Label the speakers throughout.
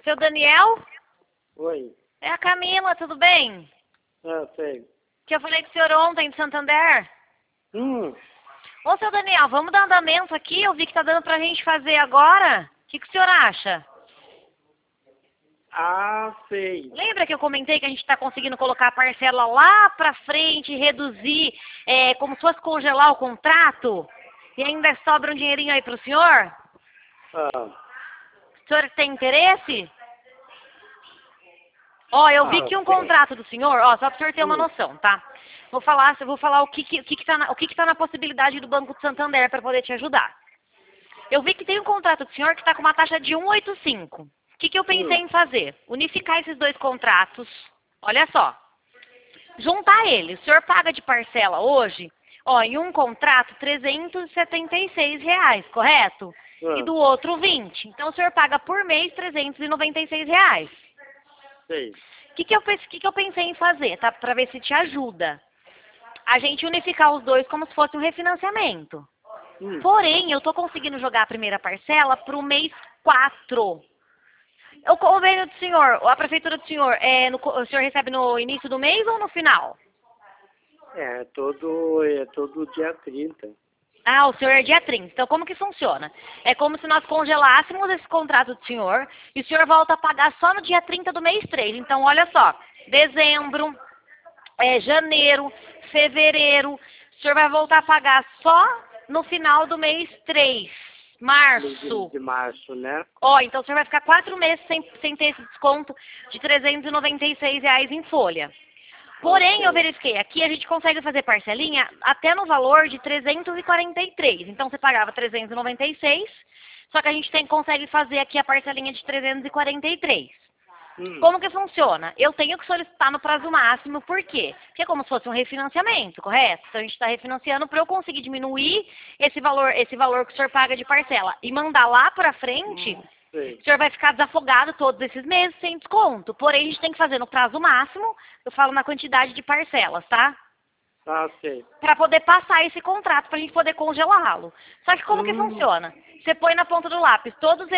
Speaker 1: Seu Daniel?
Speaker 2: Oi.
Speaker 1: É a Camila, tudo bem?
Speaker 2: Ah, sei.
Speaker 1: Que eu falei com o senhor ontem de Santander.
Speaker 2: Hum.
Speaker 1: Ô, seu Daniel, vamos dar andamento aqui? Eu vi que tá dando pra gente fazer agora. O que o senhor acha?
Speaker 2: Ah, sei.
Speaker 1: Lembra que eu comentei que a gente tá conseguindo colocar a parcela lá pra frente, reduzir, como se fosse congelar o contrato? E ainda sobra um dinheirinho aí pro senhor?
Speaker 2: Ah.
Speaker 1: O senhor tem interesse? Ó, eu vi que um
Speaker 2: sei.
Speaker 1: contrato do senhor, ó, só para o senhor ter uma
Speaker 2: Hum.
Speaker 1: noção, tá? Vou falar o que tá na possibilidade do Banco de Santander para poder te ajudar. Eu vi que tem um contrato do senhor que está com uma taxa de 1,85. O que eu pensei em fazer? Unificar esses dois contratos. Olha só. Juntar eles. O senhor paga de parcela hoje, ó, em um contrato R$ 376, correto? E do outro 20. Então o senhor paga por mês R$ 396.
Speaker 2: Sei.
Speaker 1: O que eu pensei em fazer, tá? Para ver se te ajuda. A gente unificar os dois como se fosse um refinanciamento. Porém, eu tô conseguindo jogar a primeira parcela pro mês 4. O convênio do senhor, a prefeitura do senhor, o senhor recebe no início do mês ou no final?
Speaker 2: É todo dia 30.
Speaker 1: Ah, o senhor é dia 30. Então, como que funciona? É como se nós congelássemos esse contrato do senhor e o senhor volta a pagar só no dia 30 do mês 3. Então, olha só. Dezembro, janeiro, fevereiro. O senhor vai voltar a pagar só no final do mês 3. Março.
Speaker 2: De março, né?
Speaker 1: Ó, então o senhor vai ficar 4 meses sem ter esse desconto de R$ 396 em folha. Porém, eu verifiquei, aqui a gente consegue fazer parcelinha até no valor de 343. Então, você pagava 396, só que a gente consegue fazer aqui a parcelinha de 343. Como que funciona? Eu tenho que solicitar no prazo máximo, por quê? Porque é como se fosse um refinanciamento, correto? Então, a gente está refinanciando para eu conseguir diminuir esse valor que o senhor paga de parcela e mandar lá para frente. O senhor vai ficar desafogado todos esses meses sem desconto. Porém, a gente tem que fazer no prazo máximo, eu falo na quantidade de parcelas, tá?
Speaker 2: Ah, sei.
Speaker 1: Para poder passar esse contrato, para a gente poder congelá-lo. Só que como que funciona? Você põe na ponta do lápis todos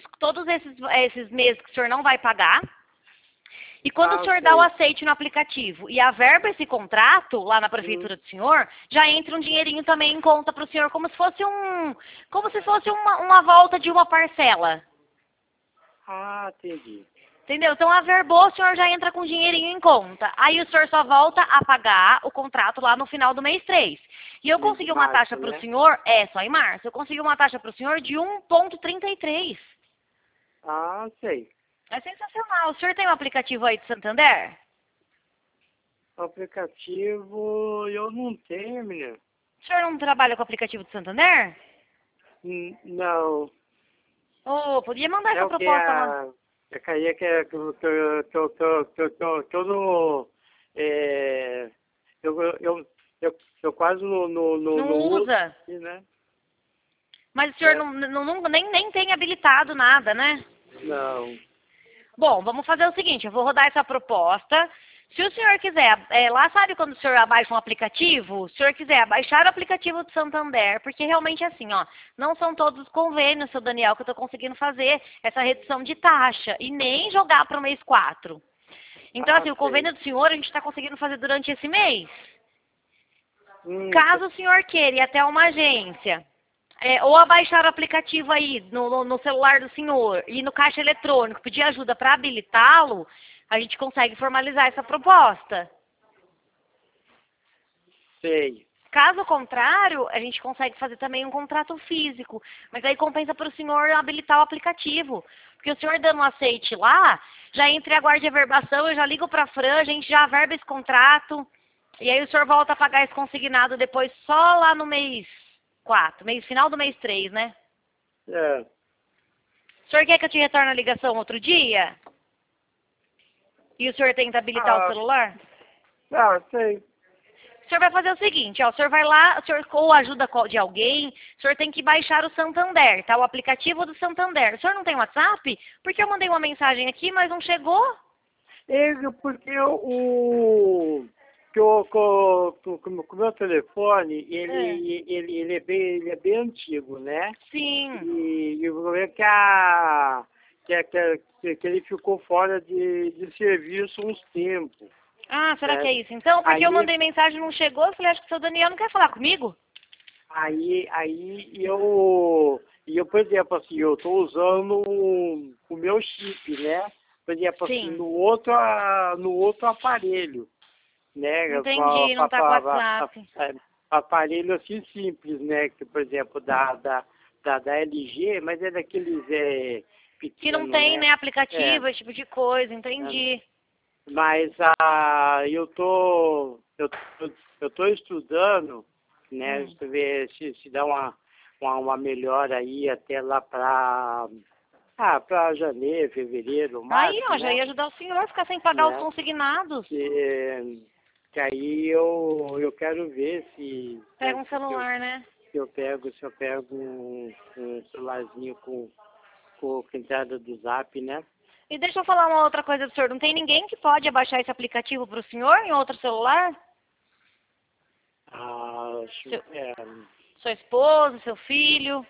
Speaker 1: esses meses que o senhor não vai pagar. E quando o senhor dá o aceite no aplicativo e averba esse contrato lá na prefeitura do senhor, já entra um dinheirinho também em conta para o senhor, como se fosse uma volta de uma parcela.
Speaker 2: Ah, entendi.
Speaker 1: Entendeu? Então, averbou, o senhor já entra com dinheirinho em conta. Aí o senhor só volta a pagar o contrato lá no final do mês 3. E eu consegui uma taxa para o senhor, só em março, eu consegui uma taxa para o senhor de 1,33.
Speaker 2: Ah, sei.
Speaker 1: É sensacional. O senhor tem um aplicativo aí de Santander?
Speaker 2: Aplicativo eu não tenho, menina.
Speaker 1: O senhor não trabalha com o aplicativo de Santander?
Speaker 2: Não.
Speaker 1: Oh, podia mandar essa proposta lá.
Speaker 2: É que eu no... Eu quase
Speaker 1: Não usa?
Speaker 2: uso, né?
Speaker 1: Mas o senhor nem tem habilitado nada, né?
Speaker 2: Não.
Speaker 1: Bom, vamos fazer o seguinte, eu vou rodar essa proposta. Se o senhor quiser, lá sabe quando o senhor abaixa um aplicativo? Se o senhor quiser abaixar o aplicativo do Santander, porque realmente é assim, ó, não são todos os convênios, seu Daniel, que eu estou conseguindo fazer essa redução de taxa e nem jogar para o mês 4. Então, assim, o convênio do senhor a gente está conseguindo fazer durante esse mês. Caso o senhor queira ir até uma agência, ou abaixar o aplicativo aí no celular do senhor e no caixa eletrônico, pedir ajuda para habilitá-lo, a gente consegue formalizar essa proposta.
Speaker 2: Sei.
Speaker 1: Caso contrário, a gente consegue fazer também um contrato físico, mas aí compensa para o senhor habilitar o aplicativo. Porque o senhor dando um aceite lá, já entra e aguarde a averbação, eu já ligo para a Fran, a gente já averba esse contrato, e aí o senhor volta a pagar esse consignado depois só lá no mês 4, final do mês 3, né?
Speaker 2: É.
Speaker 1: O senhor quer que eu te retorne a ligação outro dia? E o senhor tenta habilitar o celular?
Speaker 2: Ah, sei.
Speaker 1: O senhor vai fazer o seguinte, ó, o senhor vai lá, o senhor ou ajuda de alguém, o senhor tem que baixar o Santander, tá? O aplicativo do Santander. O senhor não tem WhatsApp? Porque eu mandei uma mensagem aqui, mas não chegou?
Speaker 2: Porque o meu telefone, ele é bem antigo, né?
Speaker 1: Sim.
Speaker 2: E eu vou ver que que ele ficou fora de serviço uns tempos.
Speaker 1: Ah, será que é isso? Então, porque
Speaker 2: Aí,
Speaker 1: eu mandei mensagem, não chegou, eu falei, acho que o seu Daniel não quer falar comigo?
Speaker 2: eu, por exemplo, assim, eu estou usando o meu chip, né? Por exemplo, assim,
Speaker 1: Sim.
Speaker 2: no outro aparelho, né?
Speaker 1: Entendi, não tá com WhatsApp.
Speaker 2: Aparelho assim simples, né? Que, por exemplo, da LG, mas é daqueles pequenos,
Speaker 1: Que não tem, né, aplicativo,
Speaker 2: É,
Speaker 1: esse tipo de coisa,
Speaker 2: é.
Speaker 1: entendi.
Speaker 2: Mas eu tô estudando, né? Deixa eu ver se dá uma melhora aí até lá para janeiro, fevereiro,
Speaker 1: Aí,
Speaker 2: março,
Speaker 1: ó, já
Speaker 2: né?
Speaker 1: ia ajudar o senhor a ficar sem pagar os
Speaker 2: Né?
Speaker 1: consignados.
Speaker 2: Que aí eu quero ver
Speaker 1: Pega um celular, né?
Speaker 2: se eu pego um celularzinho com entrada do Zap, né?
Speaker 1: E deixa eu falar uma outra coisa do senhor. Não tem ninguém que pode abaixar esse aplicativo para o senhor em outro celular? Seu, sua esposa, seu filho?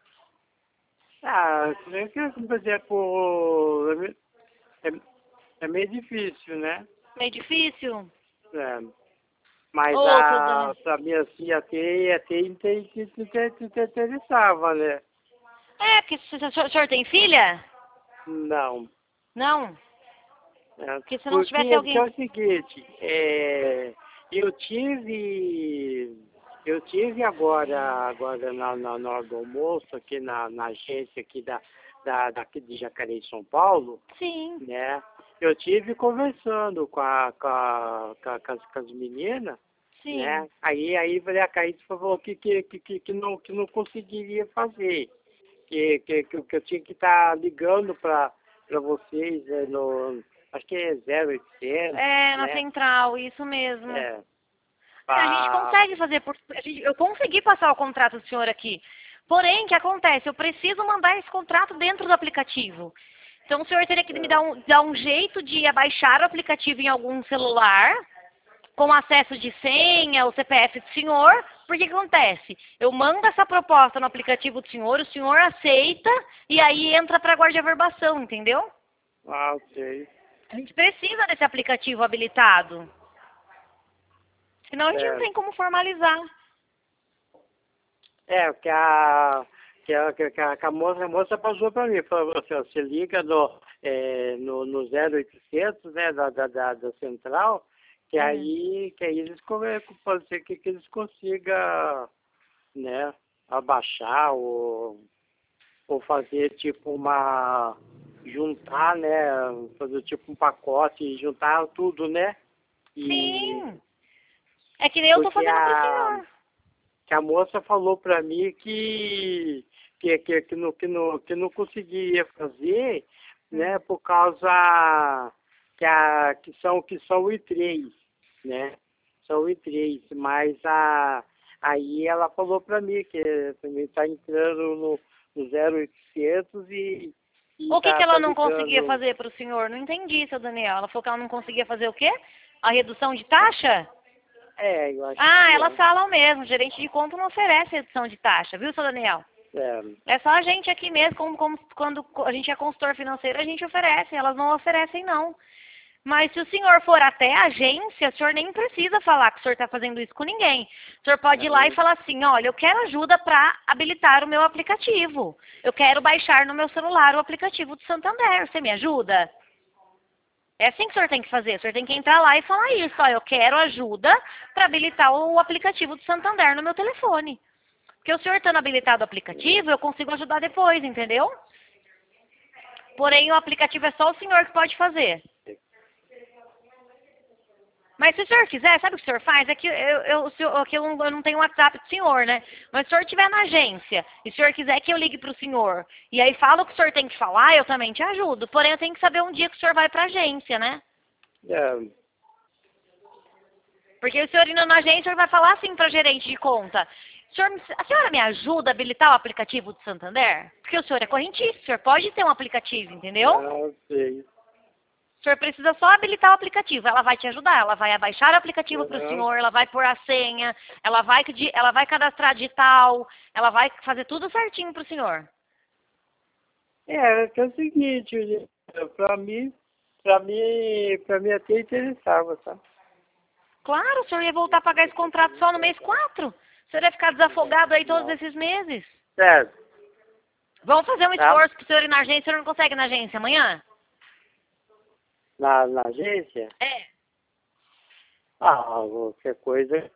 Speaker 2: Por exemplo, é meio difícil, né?
Speaker 1: Meio difícil?
Speaker 2: É, mas
Speaker 1: Ô, seu Daniel.
Speaker 2: pra mim assim, até interessava, né?
Speaker 1: É, porque o senhor tem filha?
Speaker 2: Não.
Speaker 1: Não?
Speaker 2: É,
Speaker 1: Porque se não
Speaker 2: porque
Speaker 1: tivesse
Speaker 2: é
Speaker 1: alguém...
Speaker 2: o seguinte, eu tive agora na hora do almoço, aqui na agência aqui daqui de Jacareí, São Paulo,
Speaker 1: Sim,
Speaker 2: né? Eu tive conversando com as meninas,
Speaker 1: sim.
Speaker 2: né? Aí a Caíde falou que não conseguiria fazer, que eu tinha que estar ligando para vocês, acho que é 0800,
Speaker 1: É, na
Speaker 2: né?
Speaker 1: central, isso mesmo.
Speaker 2: É,
Speaker 1: A gente
Speaker 2: pra,
Speaker 1: consegue fazer, eu consegui passar o contrato do senhor aqui. Porém, o que acontece? Eu preciso mandar esse contrato dentro do aplicativo. Então, o senhor teria que me dar um jeito de abaixar o aplicativo em algum celular, com acesso de senha, o CPF do senhor. Porque o que acontece? Eu mando essa proposta no aplicativo do senhor, o senhor aceita, e aí entra para a guarda-verbação, entendeu?
Speaker 2: ok.
Speaker 1: A gente precisa desse aplicativo habilitado. Senão a gente não
Speaker 2: É,
Speaker 1: tem como formalizar.
Speaker 2: que a moça passou para mim, falou assim, ó, você liga no 0800, né, da central, que aí pode ser que eles consigam, né, abaixar ou fazer tipo juntar, né, fazer tipo um pacote e juntar tudo, né, e
Speaker 1: Sim. É que nem eu tô
Speaker 2: porque
Speaker 1: fazendo pro senhor.
Speaker 2: que a moça falou para mim que não conseguia fazer, né, por causa que são I3, né? São I3, mas aí ela falou para mim que também está entrando no 0800 e
Speaker 1: O que que ela
Speaker 2: tá
Speaker 1: não conseguia
Speaker 2: ligando.
Speaker 1: fazer pro senhor? Não entendi, seu Daniel. Ela falou que ela não conseguia fazer o quê? A redução de taxa?
Speaker 2: Eu acho
Speaker 1: Ah,
Speaker 2: que
Speaker 1: elas falam mesmo. O gerente de conta não oferece redução de taxa, viu, seu Daniel? É só a gente aqui mesmo, quando a gente é consultor financeiro, a gente oferece. Elas não oferecem, não. Mas se o senhor for até a agência, o senhor nem precisa falar que o senhor está fazendo isso com ninguém. O senhor pode ir lá e falar assim, olha, eu quero ajuda para habilitar o meu aplicativo. Eu quero baixar no meu celular o aplicativo do Santander. Você me ajuda? É assim que o senhor tem que fazer. O senhor tem que entrar lá e falar isso. Ó, eu quero ajuda para habilitar o aplicativo do Santander no meu telefone. Porque o senhor estando habilitado o aplicativo, eu consigo ajudar depois, entendeu? Porém, o aplicativo é só o senhor que pode fazer. Mas se o senhor quiser, sabe o que o senhor faz? É que eu não tenho WhatsApp do senhor, né? Mas se o senhor estiver na agência e o senhor quiser que eu ligue para o senhor e aí fala o que o senhor tem que falar, eu também te ajudo. Porém, eu tenho que saber um dia que o senhor vai para a agência, né? Porque o senhor indo na agência, o senhor vai falar assim para gerente de conta. A senhora me ajuda a habilitar o aplicativo do Santander? Porque o senhor é correntista, o senhor pode ter um aplicativo, entendeu?
Speaker 2: Sei.
Speaker 1: O senhor precisa só habilitar o aplicativo. Ela vai te ajudar. Ela vai abaixar o aplicativo para o senhor, ela vai pôr a senha, ela vai cadastrar digital, ela vai fazer tudo certinho para o senhor.
Speaker 2: Que é o seguinte, pra mim até interessava, tá?
Speaker 1: Claro, o senhor ia voltar a pagar esse contrato só no mês 4. O senhor ia ficar desafogado aí todos esses meses.
Speaker 2: Certo,
Speaker 1: Vamos fazer um
Speaker 2: tá?
Speaker 1: esforço pro senhor ir na agência. O senhor não consegue ir na agência amanhã?
Speaker 2: Na agência?
Speaker 1: É.
Speaker 2: Qualquer coisa,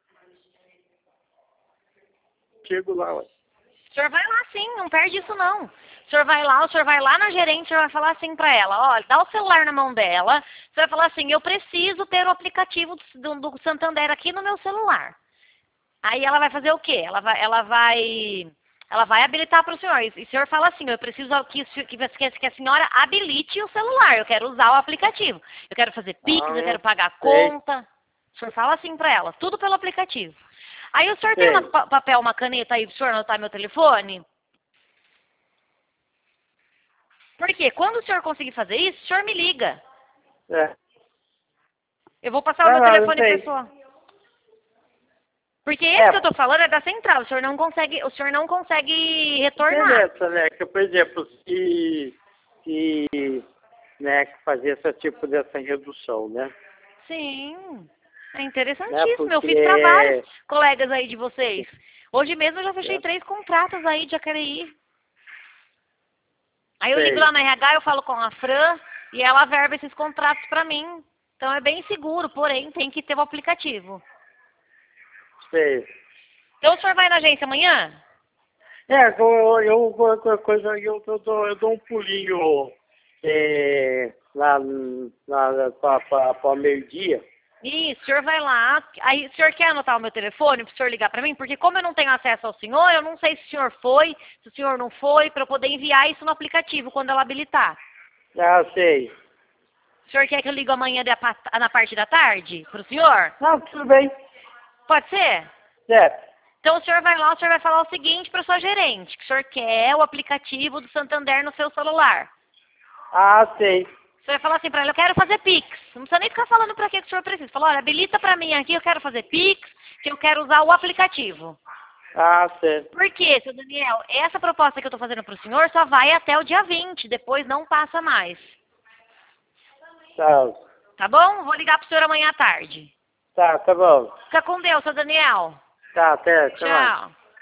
Speaker 2: chego lá, ué.
Speaker 1: O senhor vai lá sim, não perde isso não. O senhor vai lá na gerente, o senhor vai falar assim pra ela, olha, dá o celular na mão dela, você vai falar assim, eu preciso ter o aplicativo do Santander aqui no meu celular. Aí ela vai fazer o quê? Ela vai habilitar para o senhor. E o senhor fala assim, eu preciso que a senhora habilite o celular, eu quero usar o aplicativo. Eu quero fazer Pix, eu quero pagar a conta. O senhor fala assim para ela, tudo pelo aplicativo. Aí o senhor tem um papel, uma caneta aí para o senhor anotar meu telefone? Porque quando o senhor conseguir fazer isso, o senhor me liga.
Speaker 2: É.
Speaker 1: Eu vou passar o meu telefone pessoal. Porque esse que eu tô falando é da central, o senhor não consegue retornar.
Speaker 2: Beleza, né? Que, por exemplo, se né, fazer esse tipo dessa redução, né?
Speaker 1: Sim, é interessantíssimo.
Speaker 2: Porque...
Speaker 1: Eu fiz para vários colegas aí de vocês. Hoje mesmo eu já fechei 3 contratos aí de Jacareí. Aí eu ligo lá no RH, eu falo com a Fran e ela verba esses contratos para mim. Então é bem seguro, porém tem que ter o aplicativo.
Speaker 2: Sei.
Speaker 1: Então o senhor vai na agência amanhã?
Speaker 2: Eu dou um pulinho lá para meio-dia.
Speaker 1: Isso, o senhor vai lá. Aí, o senhor quer anotar o meu telefone para o senhor ligar para mim? Porque como eu não tenho acesso ao senhor, eu não sei se o senhor foi, se o senhor não foi, para eu poder enviar isso no aplicativo quando ela habilitar.
Speaker 2: Sei.
Speaker 1: O senhor quer que eu ligue amanhã na parte da tarde para o senhor?
Speaker 2: Não, tudo bem.
Speaker 1: Pode ser?
Speaker 2: Certo.
Speaker 1: Então o senhor vai lá, o senhor vai falar o seguinte para a sua gerente, que o senhor quer o aplicativo do Santander no seu celular.
Speaker 2: Sei.
Speaker 1: Você vai falar assim pra ela, eu quero fazer Pix. Não precisa nem ficar falando pra que o senhor precisa. Fala, olha, habilita pra mim aqui, eu quero fazer Pix, que eu quero usar o aplicativo.
Speaker 2: Certo.
Speaker 1: Por quê, seu Daniel? Essa proposta que eu tô fazendo pro senhor só vai até o dia 20, depois não passa mais. Tá bom? Vou ligar pro senhor amanhã à tarde.
Speaker 2: Tá bom.
Speaker 1: Fica com Deus, seu Daniel.
Speaker 2: Até.
Speaker 1: Tchau.